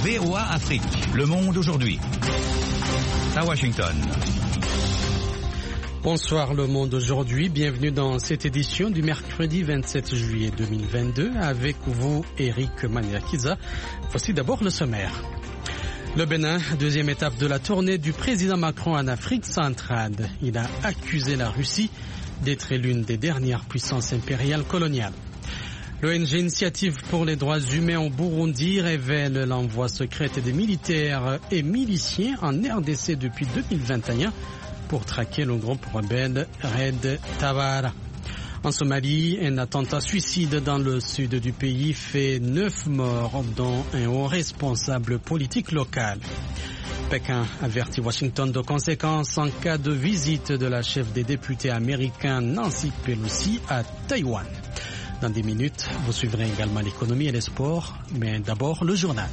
VOA Afrique, le monde aujourd'hui. À Washington. Bonsoir le monde aujourd'hui, bienvenue dans cette édition du mercredi 27 juillet 2022 avec vous Eric Maniakiza. Voici d'abord le sommaire. Le Bénin, deuxième étape de la tournée du président Macron en Afrique centrale. Il a accusé la Russie d'être l'une des dernières puissances impériales coloniales. L'ONG Initiative pour les droits humains au Burundi révèle l'envoi secret des militaires et miliciens en RDC depuis 2021 pour traquer le groupe rebelle Red Tabara. En Somalie, un attentat suicide dans le sud du pays fait 9 morts, dont un haut responsable politique local. Pékin avertit Washington de conséquences en cas de visite de la chef des députés américains Nancy Pelosi à Taïwan. Dans 10 minutes, vous suivrez également l'économie et les sports, mais d'abord le journal.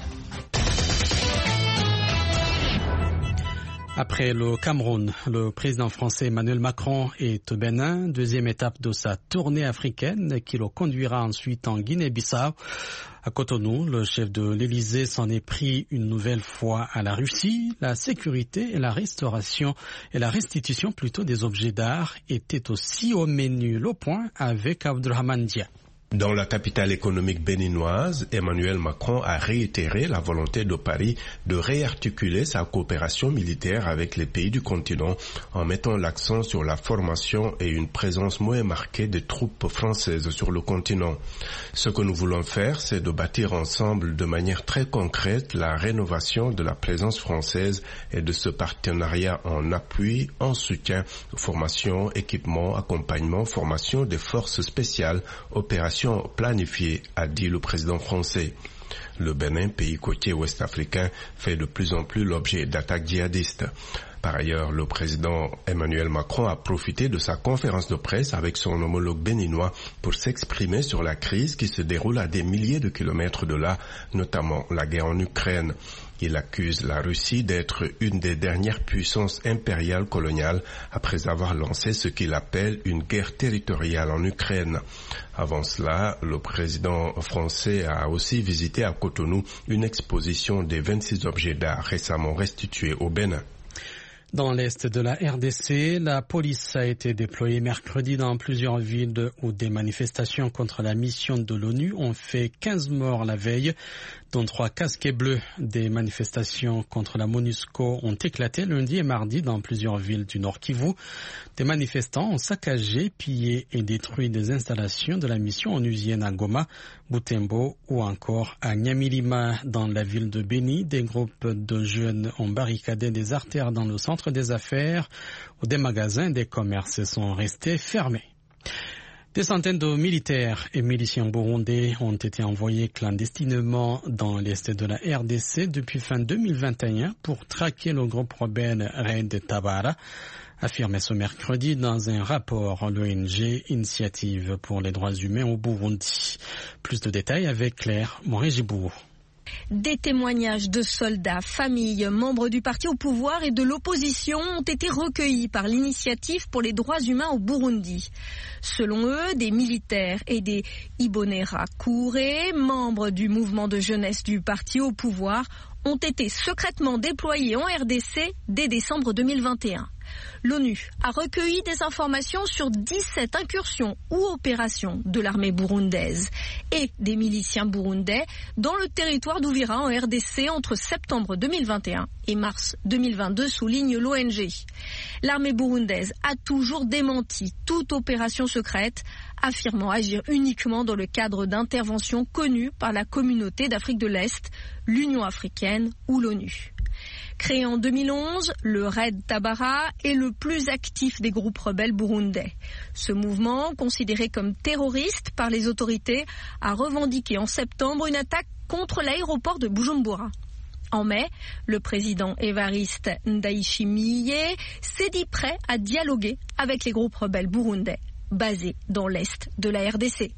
Après le Cameroun, le président français Emmanuel Macron est au Bénin, deuxième étape de sa tournée africaine qui le conduira ensuite en Guinée-Bissau. À Cotonou, le chef de l'Élysée s'en est pris une nouvelle fois à la Russie. La sécurité et la restauration et la restitution plutôt des objets d'art étaient aussi au menu. Le point avec Abdurrahman Dia. Dans la capitale économique béninoise, Emmanuel Macron a réitéré la volonté de Paris de réarticuler sa coopération militaire avec les pays du continent en mettant l'accent sur la formation et une présence moins marquée des troupes françaises sur le continent. Ce que nous voulons faire, c'est de bâtir ensemble de manière très concrète la rénovation de la présence française et de ce partenariat en appui, en soutien, formation, équipement, accompagnement, formation des forces spéciales, opérations planifié, a dit le président français. Le Bénin, pays côtier ouest-africain, fait de plus en plus l'objet d'attaques djihadistes. Par ailleurs, le président Emmanuel Macron a profité de sa conférence de presse avec son homologue béninois pour s'exprimer sur la crise qui se déroule à des milliers de kilomètres de là, notamment la guerre en Ukraine. Il accuse la Russie d'être une des dernières puissances impériales coloniales après avoir lancé ce qu'il appelle une guerre territoriale en Ukraine. Avant cela, le président français a aussi visité à Cotonou une exposition des 26 objets d'art récemment restitués au Bénin. Dans l'est de la RDC, la police a été déployée mercredi dans plusieurs villes où des manifestations contre la mission de l'ONU ont fait 15 morts la veille, dont 3 casquets bleus. Des manifestations contre la MONUSCO ont éclaté lundi et mardi dans plusieurs villes du Nord Kivu. Des manifestants ont saccagé, pillé et détruit des installations de la mission onusienne à Goma, Butembo ou encore à Nyamilima. Dans la ville de Beni, des groupes de jeunes ont barricadé des artères dans le centre des affaires où des magasins et des commerces sont restés fermés. Des centaines de militaires et miliciens burundais ont été envoyés clandestinement dans l'est de la RDC depuis fin 2021 pour traquer le groupe rebelle Red Tabara, affirmé ce mercredi dans un rapport l'ONG Initiative pour les droits humains au Burundi. Plus de détails avec Claire Morégibourg. Des témoignages de soldats, familles, membres du parti au pouvoir et de l'opposition ont été recueillis par l'Initiative pour les droits humains au Burundi. Selon eux, des militaires et des Imbonerakure, membres du mouvement de jeunesse du parti au pouvoir, ont été secrètement déployés en RDC dès décembre 2021. L'ONU a recueilli des informations sur 17 incursions ou opérations de l'armée burundaise et des miliciens burundais dans le territoire d'Ouvira en RDC entre septembre 2021 et mars 2022, souligne l'ONG. L'armée burundaise a toujours démenti toute opération secrète, affirmant agir uniquement dans le cadre d'interventions connues par la communauté d'Afrique de l'Est, l'Union africaine ou l'ONU. Créé en 2011, le Red Tabara est le plus actif des groupes rebelles burundais. Ce mouvement, considéré comme terroriste par les autorités, a revendiqué en septembre une attaque contre l'aéroport de Bujumbura. En mai, le président Évariste Ndayishimiye s'est dit prêt à dialoguer avec les groupes rebelles burundais basés dans l'est de la RDC.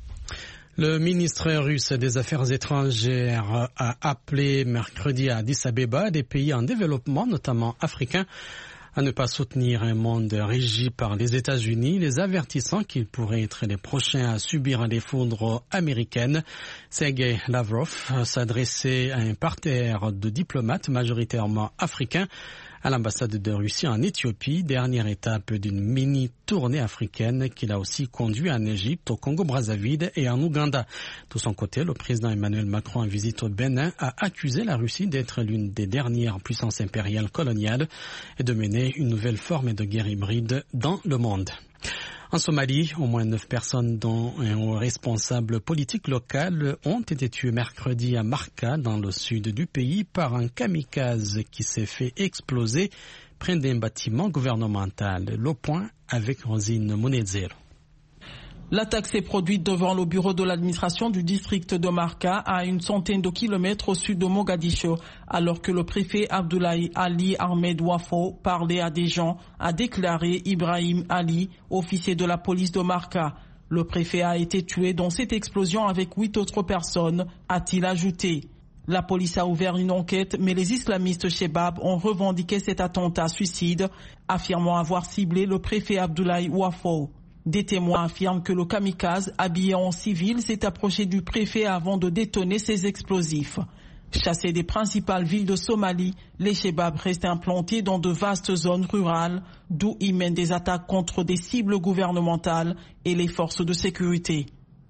Le ministre russe des Affaires étrangères a appelé mercredi à Addis Abeba des pays en développement, notamment africains, à ne pas soutenir un monde régi par les États-Unis, les avertissant qu'ils pourraient être les prochains à subir les foudres américaines. Sergei Lavrov s'adressait à un parterre de diplomates majoritairement africains à l'ambassade de Russie en Éthiopie, dernière étape d'une mini-tournée africaine qu'il a aussi conduit en Égypte, au Congo-Brazzaville et en Ouganda. De son côté, le président Emmanuel Macron en visite au Bénin a accusé la Russie d'être l'une des dernières puissances impériales coloniales et de mener une nouvelle forme de guerre hybride dans le monde. En Somalie, au moins 9 personnes, dont un responsable politique local, ont été tuées mercredi à Marca, dans le sud du pays, par un kamikaze qui s'est fait exploser près d'un bâtiment gouvernemental. Le point avec Rosine Monezero. L'attaque s'est produite devant le bureau de l'administration du district de Marca, à une centaine de kilomètres au sud de Mogadiscio, alors que le préfet Abdoulaye Ali Ahmed Wafo parlait à des gens, a déclaré Ibrahim Ali, officier de la police de Marca. Le préfet a été tué dans cette explosion avec 8 autres personnes, a-t-il ajouté. La police a ouvert une enquête, mais les islamistes Chebab ont revendiqué cet attentat suicide, affirmant avoir ciblé le préfet Abdoulaye Wafo. Des témoins affirment que le kamikaze, habillé en civil, s'est approché du préfet avant de détonner ses explosifs. Chassés des principales villes de Somalie, les Chebab restent implantés dans de vastes zones rurales, d'où ils mènent des attaques contre des cibles gouvernementales et les forces de sécurité.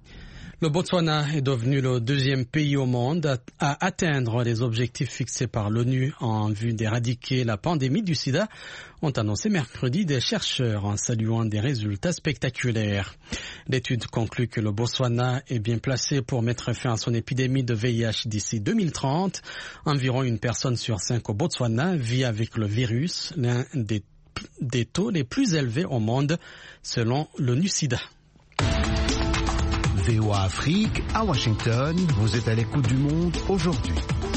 Le Botswana est devenu le deuxième pays au monde à atteindre les objectifs fixés par l'ONU en vue d'éradiquer la pandémie du sida, ont annoncé mercredi des chercheurs en saluant des résultats spectaculaires. L'étude conclut que le Botswana est bien placé pour mettre fin à son épidémie de VIH d'ici 2030. Environ 1 personne sur 5 au Botswana vit avec le virus, l'un des taux les plus élevés au monde selon l'ONU-SIDA. VOA Afrique, à Washington, vous êtes à l'écoute du monde aujourd'hui.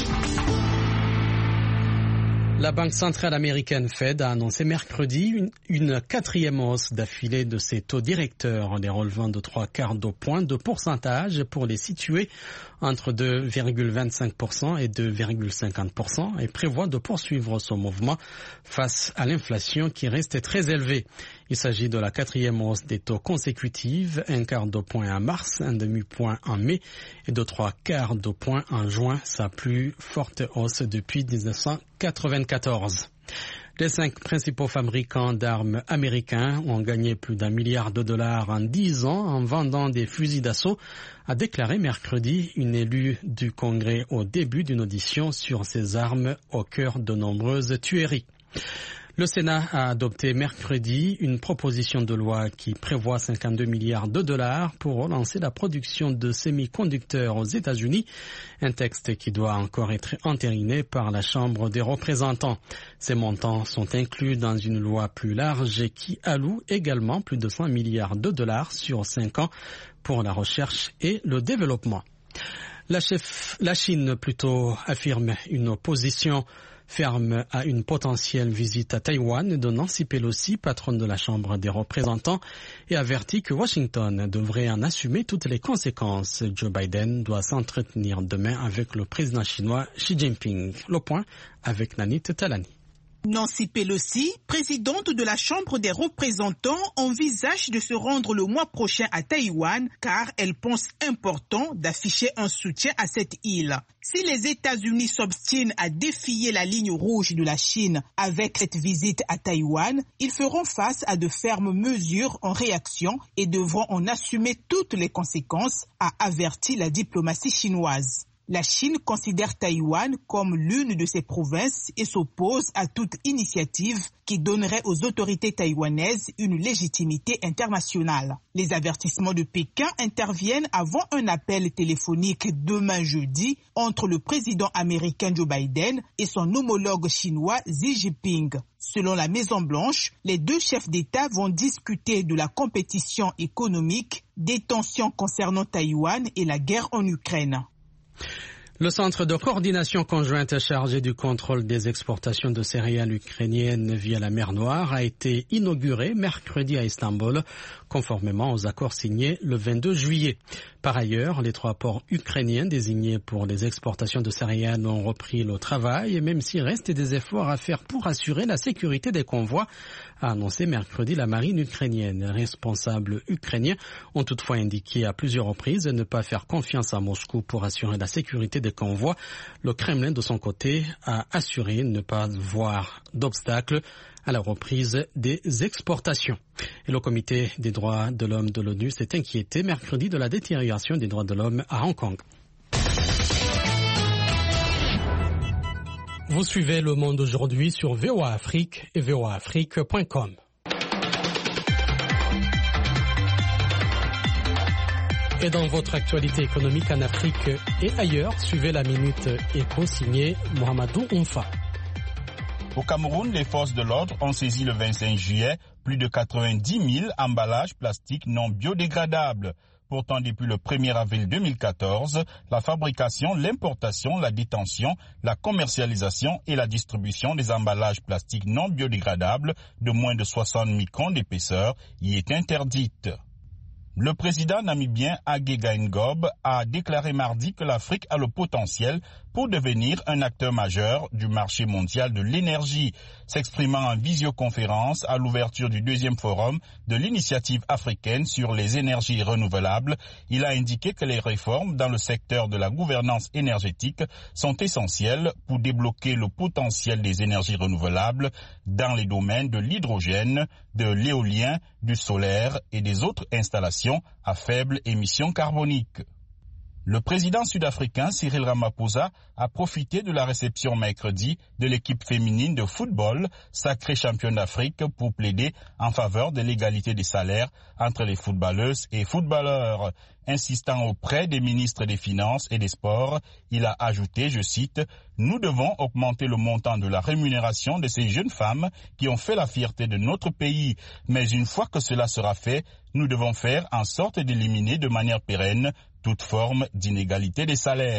La Banque centrale américaine Fed a annoncé mercredi une 4e hausse d'affilée de ses taux directeurs, les relevant de 3/4 de point de pourcentage pour les situer entre 2,25% et 2,50% et prévoit de poursuivre ce mouvement face à l'inflation qui reste très élevée. Il s'agit de la 4e hausse des taux consécutive, 1/4 de point en mars, 1/2 point en mai et de 3/4 de point en juin, sa plus forte hausse depuis 1994. Les 5 principaux fabricants d'armes américains ont gagné plus d'$1 milliard en 10 ans en vendant des fusils d'assaut, a déclaré mercredi une élue du Congrès au début d'une audition sur ces armes au cœur de nombreuses tueries. Le Sénat a adopté mercredi une proposition de loi qui prévoit $52 milliards pour relancer la production de semi-conducteurs aux États-Unis, un texte qui doit encore être entériné par la Chambre des représentants. Ces montants sont inclus dans une loi plus large qui alloue également plus de $100 milliards sur 5 ans pour la recherche et le développement. La Chine plutôt affirme une opposition ferme à une potentielle visite à Taïwan de Nancy Pelosi, patronne de la Chambre des représentants, et avertit que Washington devrait en assumer toutes les conséquences. Joe Biden doit s'entretenir demain avec le président chinois Xi Jinping. Le point avec Nanit Talani. Nancy Pelosi, présidente de la Chambre des représentants, envisage de se rendre le mois prochain à Taïwan car elle pense important d'afficher un soutien à cette île. Si les États-Unis s'obstinent à défier la ligne rouge de la Chine avec cette visite à Taïwan, ils feront face à de fermes mesures en réaction et devront en assumer toutes les conséquences, a averti la diplomatie chinoise. La Chine considère Taïwan comme l'une de ses provinces et s'oppose à toute initiative qui donnerait aux autorités taïwanaises une légitimité internationale. Les avertissements de Pékin interviennent avant un appel téléphonique demain jeudi entre le président américain Joe Biden et son homologue chinois Xi Jinping. Selon la Maison-Blanche, les 2 chefs d'État vont discuter de la compétition économique, des tensions concernant Taïwan et la guerre en Ukraine. Le centre de coordination conjointe chargé du contrôle des exportations de céréales ukrainiennes via la mer Noire a été inauguré mercredi à Istanbul, conformément aux accords signés le 22 juillet. Par ailleurs, les 3 ports ukrainiens désignés pour les exportations de céréales ont repris le travail, même s'il reste des efforts à faire pour assurer la sécurité des convois, a annoncé mercredi la marine ukrainienne. Les responsables ukrainiens ont toutefois indiqué à plusieurs reprises ne pas faire confiance à Moscou pour assurer la sécurité des convois. Le Kremlin, de son côté, a assuré ne pas voir d'obstacle à la reprise des exportations. Et le comité des droits de l'homme de l'ONU s'est inquiété mercredi de la détérioration des droits de l'homme à Hong Kong. Vous suivez Le Monde aujourd'hui sur VOA Afrique et voaafrique.com. Et dans votre actualité économique en Afrique et ailleurs, suivez la Minute Éco signée Mohamedou Oumfa. Au Cameroun, les forces de l'ordre ont saisi le 25 juillet plus de 90 000 emballages plastiques non biodégradables. Pourtant, depuis le 1er avril 2014, la fabrication, l'importation, la détention, la commercialisation et la distribution des emballages plastiques non biodégradables de moins de 60 microns d'épaisseur y est interdite. Le président namibien Hage Geingob a déclaré mardi que l'Afrique a le potentiel pour devenir un acteur majeur du marché mondial de l'énergie. S'exprimant en visioconférence à l'ouverture du 2e forum de l'initiative africaine sur les énergies renouvelables, il a indiqué que les réformes dans le secteur de la gouvernance énergétique sont essentielles pour débloquer le potentiel des énergies renouvelables dans les domaines de l'hydrogène, de l'éolien, du solaire et des autres installations à faible émission carbonique. Le président sud-africain Cyril Ramaphosa a profité de la réception mercredi de l'équipe féminine de football, sacrée championne d'Afrique, pour plaider en faveur de l'égalité des salaires entre les footballeuses et footballeurs. Insistant auprès des ministres des Finances et des Sports, il a ajouté, je cite, « Nous devons augmenter le montant de la rémunération de ces jeunes femmes qui ont fait la fierté de notre pays. Mais une fois que cela sera fait, nous devons faire en sorte d'éliminer de manière pérenne toute forme d'inégalité des salaires. »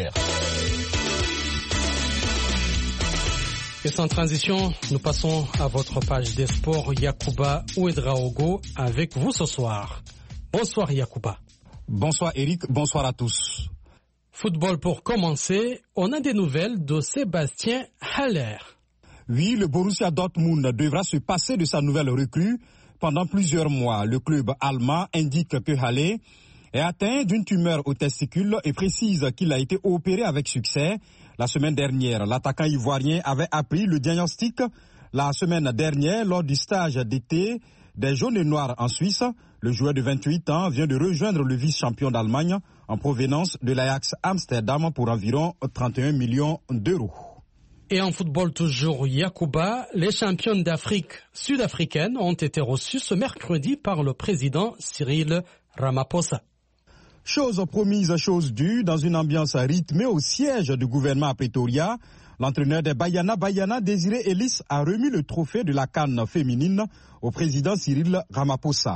Et sans transition, nous passons à votre page des sports. Yacouba Ouedraogo avec vous ce soir. Bonsoir Yacouba. Bonsoir Eric, bonsoir à tous. Football pour commencer, on a des nouvelles de Sébastien Haller. Oui, le Borussia Dortmund devra se passer de sa nouvelle recrue pendant plusieurs mois. Le club allemand indique que Haller est atteint d'une tumeur aux testicules et précise qu'il a été opéré avec succès. La semaine dernière, l'attaquant ivoirien avait appris le diagnostic la semaine dernière lors du stage d'été des Jaunes et Noirs en Suisse. Le joueur de 28 ans vient de rejoindre le vice-champion d'Allemagne en provenance de l'Ajax Amsterdam pour environ 31 millions d'euros. Et en football toujours, Yacouba, les championnes d'Afrique sud-africaines ont été reçues ce mercredi par le président Cyril Ramaphosa. Chose promise, chose due, dans une ambiance rythmée au siège du gouvernement à Pretoria, l'entraîneur des Banyana, Désiré Ellis, a remis le trophée de la CAN féminine au président Cyril Ramaphosa.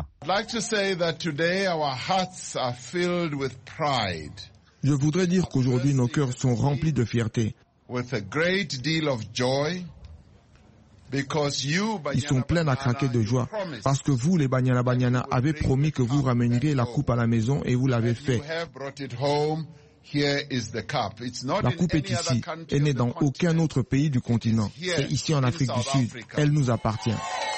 Je voudrais dire qu'aujourd'hui nos cœurs sont remplis de fierté. Ils sont pleins à craquer de joie parce que vous, les Banyana, avez promis que vous ramèneriez la coupe à la maison et vous l'avez fait. La coupe est ici. Elle n'est dans aucun autre pays du continent. C'est ici en Afrique du Sud. Elle nous appartient.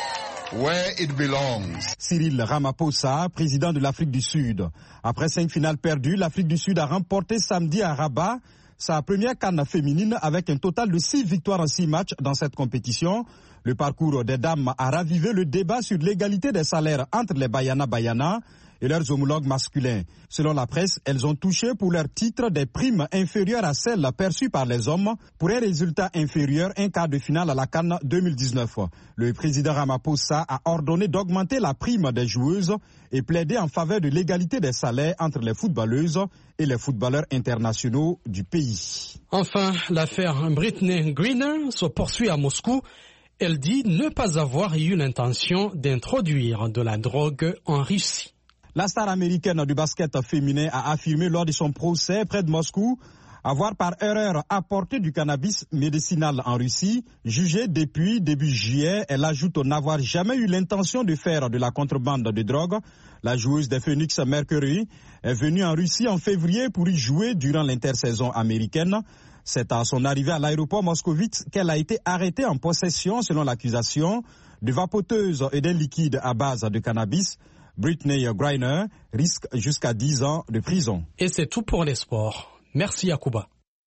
Cyril Ramaphosa, président de l'Afrique du Sud. Après 5 finales perdues, l'Afrique du Sud a remporté samedi à Rabat sa première CAN féminine avec un total de 6 victoires en 6 matchs dans cette compétition. Le parcours des dames a ravivé le débat sur l'égalité des salaires entre les Banyana et leurs homologues masculins. Selon la presse, elles ont touché pour leur titre des primes inférieures à celles perçues par les hommes pour un résultat inférieur un quart de finale à la CAN 2019. Le président Ramaphosa a ordonné d'augmenter la prime des joueuses et plaidé en faveur de l'égalité des salaires entre les footballeuses et les footballeurs internationaux du pays. Enfin, l'affaire Britney Griner se poursuit à Moscou. Elle dit ne pas avoir eu l'intention d'introduire de la drogue en Russie. La star américaine du basket féminin a affirmé lors de son procès près de Moscou avoir par erreur apporté du cannabis médicinal en Russie. Jugée depuis début juillet, elle ajoute n'avoir jamais eu l'intention de faire de la contrebande de drogue. La joueuse des Phoenix Mercury est venue en Russie en février pour y jouer durant l'intersaison américaine. C'est à son arrivée à l'aéroport moscovite qu'elle a été arrêtée en possession, selon l'accusation, de vapoteuses et d'un liquide à base de cannabis. Brittney Griner risque jusqu'à 10 ans de prison. Et c'est tout pour les sports. Merci Yacouba.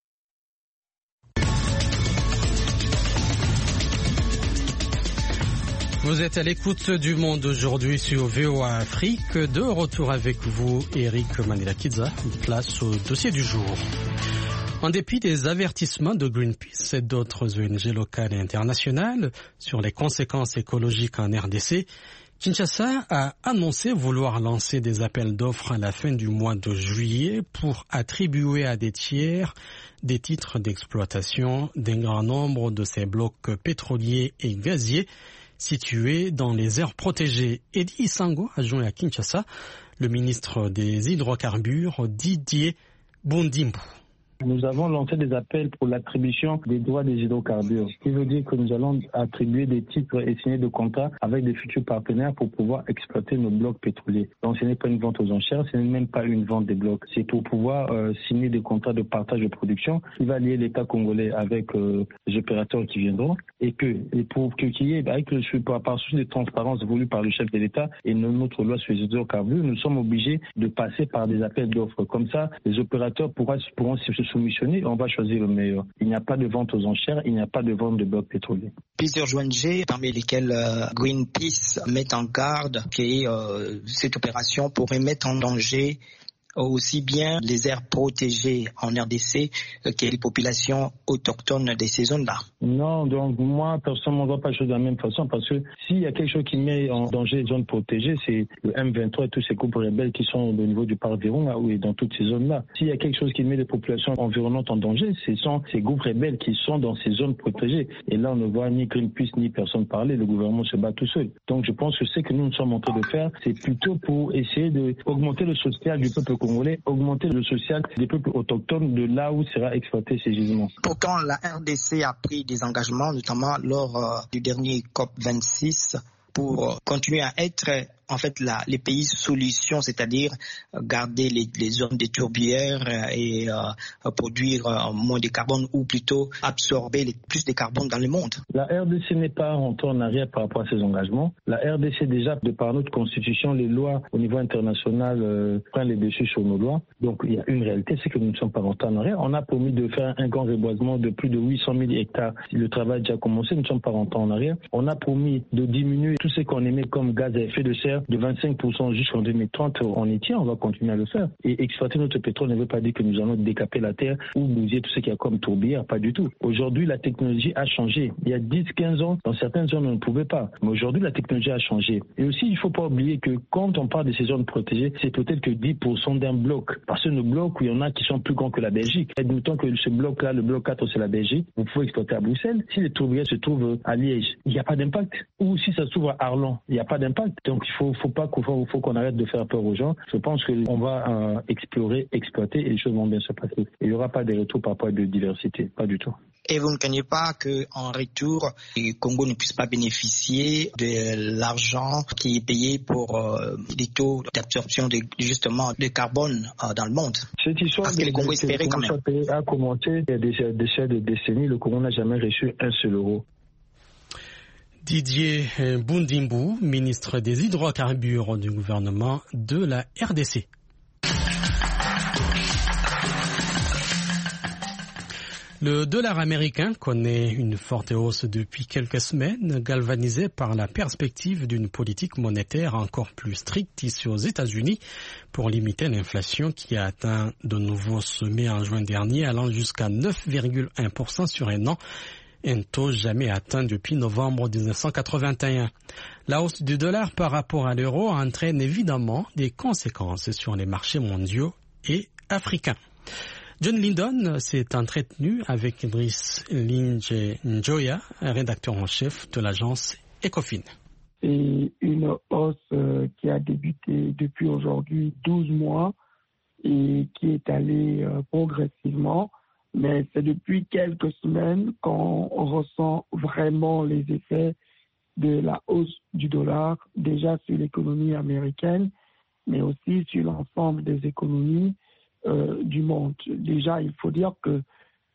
Vous êtes à l'écoute du Monde aujourd'hui sur VOA Afrique. De retour avec vous, Eric Manila-Kidza. Place au dossier du jour. En dépit des avertissements de Greenpeace et d'autres ONG locales et internationales sur les conséquences écologiques en RDC, Kinshasa a annoncé vouloir lancer des appels d'offres à la fin du mois de juillet pour attribuer à des tiers des titres d'exploitation d'un grand nombre de ces blocs pétroliers et gaziers situés dans les aires protégées. Eddie Isango a joint à Kinshasa le ministre des Hydrocarbures Didier Bundimbu. Nous avons lancé des appels pour l'attribution des droits des hydrocarbures, ce qui veut dire que nous allons attribuer des titres et signer des contrats avec des futurs partenaires pour pouvoir exploiter nos blocs pétroliers. Donc ce n'est pas une vente aux enchères, ce n'est même pas une vente des blocs. C'est pour pouvoir signer des contrats de partage de production qui va lier l'État congolais avec les opérateurs qui viendront et pour qu'il y ait, avec par souci de transparence voulu par le chef de l'État et notre loi sur les hydrocarbures, nous sommes obligés de passer par des appels d'offres. Comme ça, les opérateurs pourront se soumissionner, on va choisir le meilleur. Il n'y a pas de vente aux enchères, il n'y a pas de vente de blocs pétroliers. Plusieurs ONG, parmi lesquelles Greenpeace, met en garde que cette opération pourrait mettre en danger aussi bien les aires protégées en RDC que les populations autochtones de ces zones-là. Non, donc moi, personnellement, on ne voit pas les choses de la même façon parce que s'il y a quelque chose qui met en danger les zones protégées, c'est le M23 et tous ces groupes rebelles qui sont au niveau du parc Virunga et dans toutes ces zones-là. S'il y a quelque chose qui met les populations environnantes en danger, ce sont ces groupes rebelles qui sont dans ces zones protégées. Et là, on ne voit ni Greenpeace ni personne parler, le gouvernement se bat tout seul. Donc je pense que ce que nous sommes en train de faire, c'est plutôt pour essayer d'augmenter le social du peuple congolais, augmenter le social des peuples autochtones de là où sera exploité ces gisements. Pourtant, la RDC a pris des engagements, notamment lors du dernier COP26, pour continuer à être en fait les pays solutions, c'est-à-dire garder les zones de tourbières et produire moins de carbone ou plutôt absorber plus de carbone dans le monde. La RDC n'est pas rentrée en arrière par rapport à ces engagements. La RDC déjà, de par notre constitution, les lois au niveau international prennent les dessus sur nos lois. Donc il y a une réalité, c'est que nous ne sommes pas rentrés en arrière. On a promis de faire un grand reboisement de plus de 800 000 hectares. Le travail a déjà commencé, nous ne sommes pas rentrés en arrière. On a promis de diminuer tout ce qu'on émet comme gaz à effet de serre de 25% jusqu'en 2030, on y tient, on va continuer à le faire. Et exploiter notre pétrole ne veut pas dire que nous allons décaper la terre ou bousiller tout ce qu'il y a comme tourbière, pas du tout. Aujourd'hui, la technologie a changé. Il y a 10-15 ans, dans certaines zones, on ne pouvait pas. Mais aujourd'hui, la technologie a changé. Et aussi, il ne faut pas oublier que quand on parle de ces zones protégées, c'est peut-être que 10% d'un bloc. Parce que nos blocs, il y en a qui sont plus grands que la Belgique. Admettons que ce bloc-là, le bloc 4, c'est la Belgique, vous pouvez exploiter à Bruxelles. Si les tourbières se trouvent à Liège, il n'y a pas d'impact. Ou si ça se trouve à Arlon, il n'y a pas d'impact. Donc, il faut qu'on arrête de faire peur aux gens. Je pense qu'on va explorer, exploiter et les choses vont bien se passer. Et il n'y aura pas de retour par rapport à la biodiversité, pas du tout. Et vous ne craignez pas qu'en retour, le Congo ne puisse pas bénéficier de l'argent qui est payé pour les taux d'absorption de carbone dans le monde? Cette histoire parce que le Congo espérait quand même. A commencé il y a des décennies, le Congo n'a jamais reçu un seul euro. Didier Bundimbu, ministre des Hydrocarbures du gouvernement de la RDC. Le dollar américain connaît une forte hausse depuis quelques semaines, galvanisé par la perspective d'une politique monétaire encore plus stricte ici aux États-Unis pour limiter l'inflation qui a atteint de nouveaux sommets en juin dernier, allant jusqu'à 9,1% sur un an. Un taux jamais atteint depuis novembre 1981. La hausse du dollar par rapport à l'euro entraîne évidemment des conséquences sur les marchés mondiaux et africains. John Lindon s'est entretenu avec Idriss Njoya, rédacteur en chef de l'agence Ecofin. C'est une hausse qui a débuté depuis aujourd'hui 12 mois et qui est allée progressivement Mais c'est depuis quelques semaines qu'on ressent vraiment les effets de la hausse du dollar, déjà sur l'économie américaine, mais aussi sur l'ensemble des économies du monde. Déjà, il faut dire que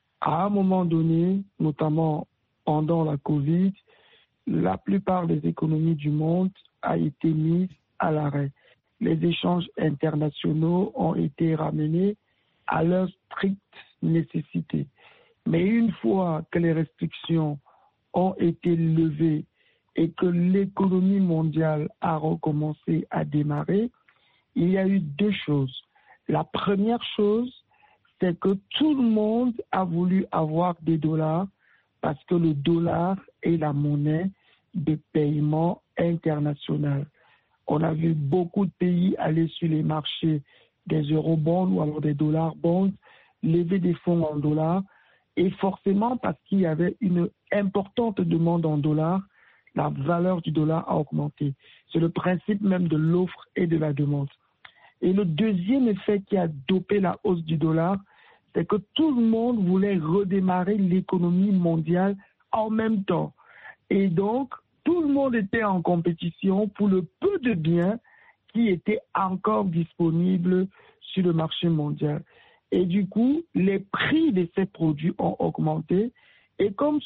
à un moment donné, notamment pendant la Covid, la plupart des économies du monde a été mise à l'arrêt. Les échanges internationaux ont été ramenés à leur stricte nécessité. Mais une fois que les restrictions ont été levées et que l'économie mondiale a recommencé à démarrer, il y a eu deux choses. La première chose, c'est que tout le monde a voulu avoir des dollars parce que le dollar est la monnaie de paiement international. On a vu beaucoup de pays aller sur les marchés des eurobonds ou alors des dollars bonds, lever des fonds en dollars, et forcément parce qu'il y avait une importante demande en dollars, la valeur du dollar a augmenté. C'est le principe même de l'offre et de la demande. Et le deuxième effet qui a dopé la hausse du dollar, c'est que tout le monde voulait redémarrer l'économie mondiale en même temps. Et donc, tout le monde était en compétition pour le peu de biens qui étaient encore disponibles sur le marché mondial. Et du coup, les prix de ces produits ont augmenté. Et comme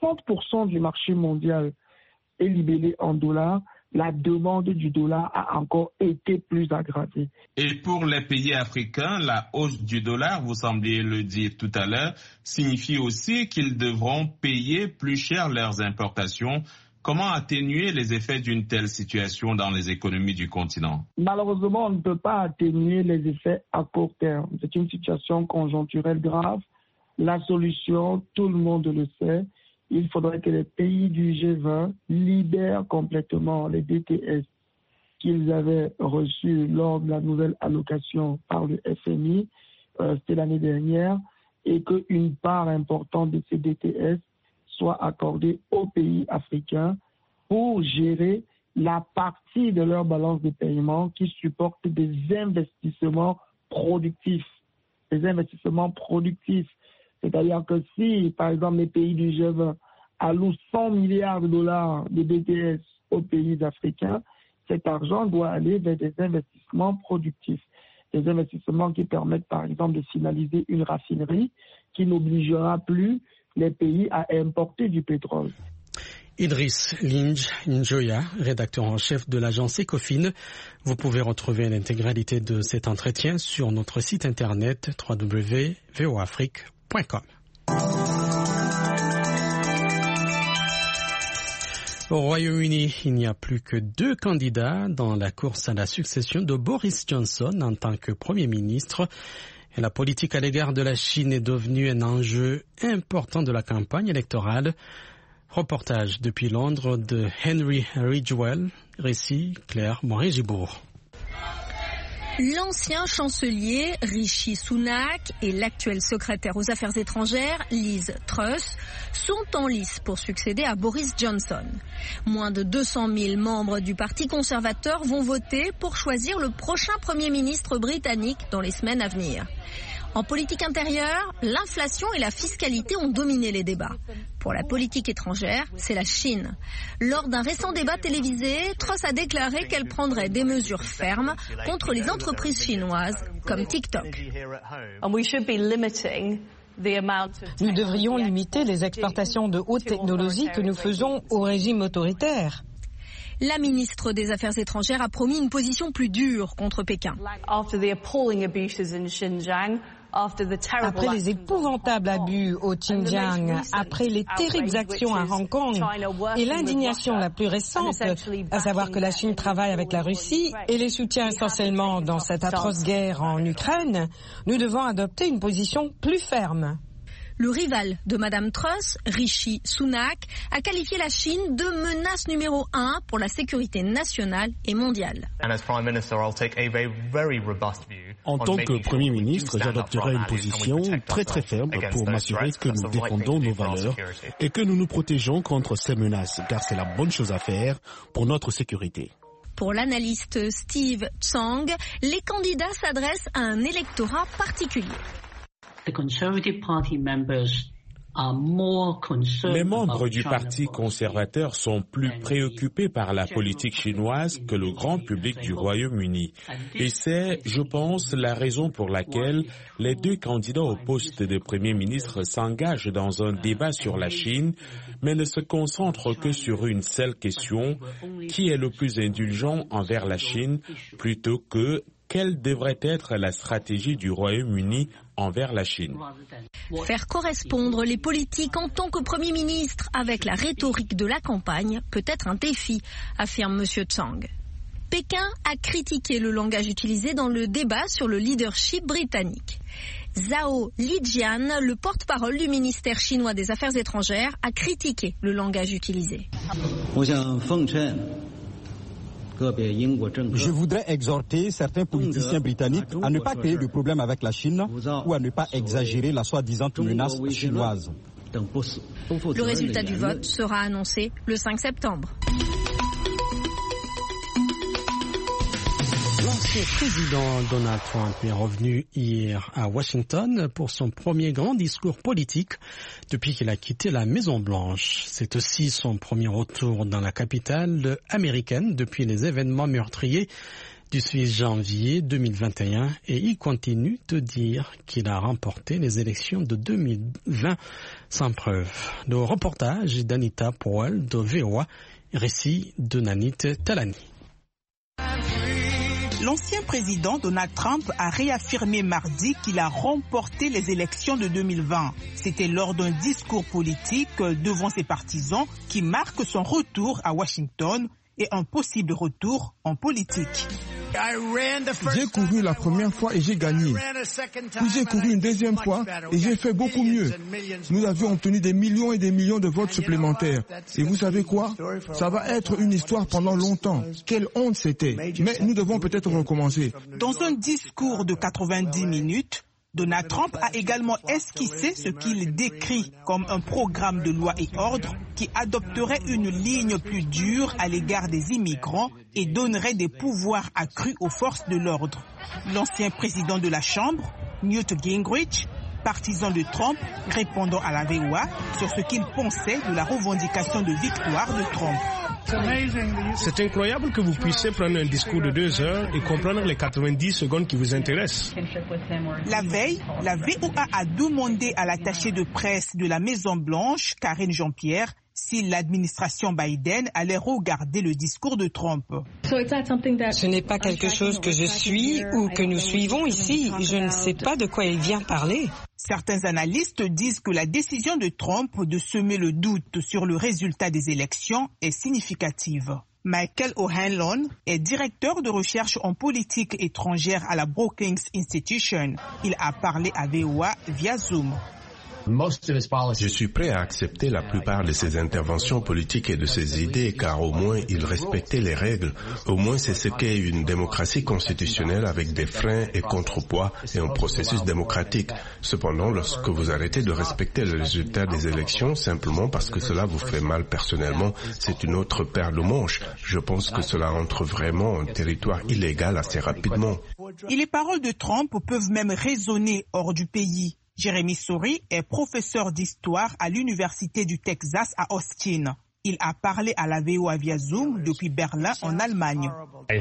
60% du marché mondial est libellé en dollars, la demande du dollar a encore été plus aggravée. Et pour les pays africains, la hausse du dollar, vous sembliez le dire tout à l'heure, signifie aussi qu'ils devront payer plus cher leurs importations. Comment atténuer les effets d'une telle situation dans les économies du continent? Malheureusement, on ne peut pas atténuer les effets à court terme. C'est une situation conjoncturelle grave. La solution, tout le monde le sait, il faudrait que les pays du G20 libèrent complètement les DTS qu'ils avaient reçus lors de la nouvelle allocation par le FMI, c'était l'année dernière, et qu'une part importante de ces DTS soit accordée aux pays africains pour gérer la partie de leur balance de paiement qui supporte des investissements productifs. Des investissements productifs. C'est-à-dire que si, par exemple, les pays du G20 allouent 100 milliards de dollars de BTS aux pays africains, cet argent doit aller vers des investissements productifs. Des investissements qui permettent, par exemple, de finaliser une raffinerie qui n'obligera plus les pays à importer du pétrole. Idriss Njoya, rédacteur en chef de l'agence Ecofin. Vous pouvez retrouver l'intégralité de cet entretien sur notre site internet www.voafrique.com. Au Royaume-Uni, il n'y a plus que 2 candidats dans la course à la succession de Boris Johnson en tant que Premier ministre. Et la politique à l'égard de la Chine est devenue un enjeu important de la campagne électorale. Reportage depuis Londres de Henry Ridgwell, récit Claire Morin-Gibourg. L'ancien chancelier Rishi Sunak et l'actuel secrétaire aux affaires étrangères Liz Truss sont en lice pour succéder à Boris Johnson. Moins de 200 000 membres du Parti conservateur vont voter pour choisir le prochain Premier ministre britannique dans les semaines à venir. En politique intérieure, l'inflation et la fiscalité ont dominé les débats. Pour la politique étrangère, c'est la Chine. Lors d'un récent débat télévisé, Truss a déclaré qu'elle prendrait des mesures fermes contre les entreprises chinoises comme TikTok. Nous devrions limiter les exportations de haute technologie que nous faisons au régime autoritaire. La ministre des Affaires étrangères a promis une position plus dure contre Pékin. Après les épouvantables abus au Xinjiang, après les terribles actions à Hong Kong et l'indignation la plus récente, à savoir que la Chine travaille avec la Russie et les soutient essentiellement dans cette atroce guerre en Ukraine, nous devons adopter une position plus ferme. Le rival de Madame Truss, Rishi Sunak, a qualifié la Chine de menace numéro 1 pour la sécurité nationale et mondiale. En tant que Premier ministre, j'adopterai une position très ferme pour m'assurer que nous défendons nos valeurs et que nous nous protégeons contre ces menaces, car c'est la bonne chose à faire pour notre sécurité. Pour l'analyste Steve Tsang, les candidats s'adressent à un électorat particulier. Les membres du Parti conservateur sont plus préoccupés par la politique chinoise que le grand public du Royaume-Uni. Et c'est, je pense, la raison pour laquelle les deux candidats au poste de Premier ministre s'engagent dans un débat sur la Chine, mais ne se concentrent que sur une seule question, qui est le plus indulgent envers la Chine, plutôt que quelle devrait être la stratégie du Royaume-Uni envers la Chine. Faire correspondre les politiques en tant que Premier ministre avec la rhétorique de la campagne peut être un défi, affirme M. Chang. Pékin a critiqué le langage utilisé dans le débat sur le leadership britannique. Zhao Lijian, le porte-parole du ministère chinois des Affaires étrangères, a critiqué le langage utilisé. Je voudrais exhorter certains politiciens britanniques à ne pas créer de problème avec la Chine ou à ne pas exagérer la soi-disant menace chinoise. Le résultat du vote sera annoncé le 5 septembre. L'ancien président Donald Trump est revenu hier à Washington pour son premier grand discours politique depuis qu'il a quitté la Maison-Blanche. C'est aussi son premier retour dans la capitale américaine depuis les événements meurtriers du 6 janvier 2021 et il continue de dire qu'il a remporté les élections de 2020 sans preuve. Le reportage d'Anita Powell de VOA, récit de Nanit Talani. L'ancien président Donald Trump a réaffirmé mardi qu'il a remporté les élections de 2020. C'était lors d'un discours politique devant ses partisans qui marque son retour à Washington et un possible retour en politique. J'ai couru la première fois et j'ai gagné. Puis j'ai couru une deuxième fois et j'ai fait beaucoup mieux. Nous avions obtenu des millions et des millions de votes supplémentaires. Et vous savez quoi? Ça va être une histoire pendant longtemps. Quelle honte c'était. Mais nous devons peut-être recommencer. Dans un discours de 90 minutes, Donald Trump a également esquissé ce qu'il décrit comme un programme de loi et ordre qui adopterait une ligne plus dure à l'égard des immigrants et donnerait des pouvoirs accrus aux forces de l'ordre. L'ancien président de la Chambre, Newt Gingrich, partisan de Trump, répondant à la VOA sur ce qu'il pensait de la revendication de victoire de Trump. C'est incroyable que vous puissiez prendre un discours de 2 heures et comprendre les 90 secondes qui vous intéressent. La veille, la VOA a demandé à l'attachée de presse de la Maison-Blanche, Karine Jean-Pierre, si l'administration Biden allait regarder le discours de Trump. Ce n'est pas quelque chose que je suis ou que nous suivons ici. Je ne sais pas de quoi il vient parler. Certains analystes disent que la décision de Trump de semer le doute sur le résultat des élections est significative. Michael O'Hanlon est directeur de recherche en politique étrangère à la Brookings Institution. Il a parlé à VOA via Zoom. Je suis prêt à accepter la plupart de ses interventions politiques et de ses idées, car au moins il respectait les règles. Au moins c'est ce qu'est une démocratie constitutionnelle avec des freins et contrepoids et un processus démocratique. Cependant, lorsque vous arrêtez de respecter le résultat des élections simplement parce que cela vous fait mal personnellement, c'est une autre paire de manches. Je pense que cela entre vraiment en territoire illégal assez rapidement. Et les paroles de Trump peuvent même résonner hors du pays. Jeremy Sori est professeur d'histoire à l'Université du Texas à Austin. Il a parlé à la VOA via Zoom depuis Berlin en Allemagne.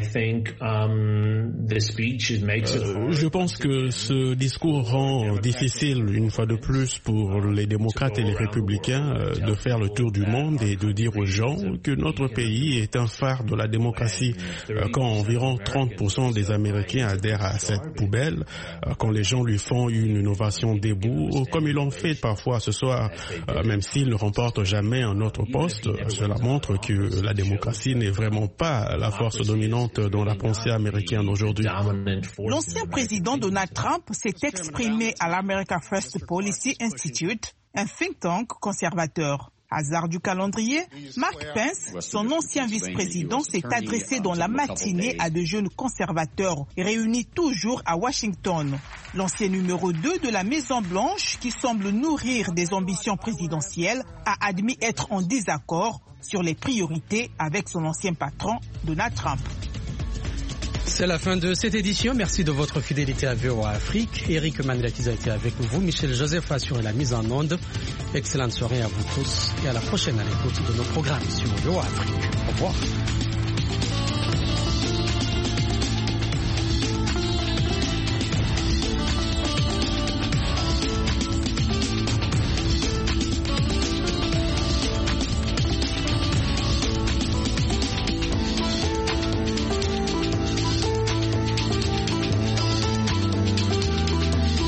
Je pense que ce discours rend difficile une fois de plus pour les démocrates et les républicains de faire le tour du monde et de dire aux gens que notre pays est un phare de la démocratie. Quand environ 30% des Américains adhèrent à cette poubelle, quand les gens lui font une ovation debout, comme ils l'ont fait parfois ce soir, même s'ils ne remportent jamais un autre poste, cela montre que la démocratie n'est vraiment pas la force dominante dans la pensée américaine aujourd'hui. L'ancien président Donald Trump s'est exprimé à l'America First Policy Institute, un think tank conservateur. Hasard du calendrier, Mark Pence, son ancien vice-président, s'est adressé dans la matinée à de jeunes conservateurs réunis toujours à Washington. L'ancien numéro 2 de la Maison-Blanche, qui semble nourrir des ambitions présidentielles, a admis être en désaccord sur les priorités avec son ancien patron, Donald Trump. C'est la fin de cette édition. Merci de votre fidélité à VOA Afrique. Eric Mandelakiz a été avec vous. Michel Joseph a assuré la mise en onde. Excellente soirée à vous tous et à la prochaine à l'écoute de nos programmes sur VOA Afrique. Au revoir.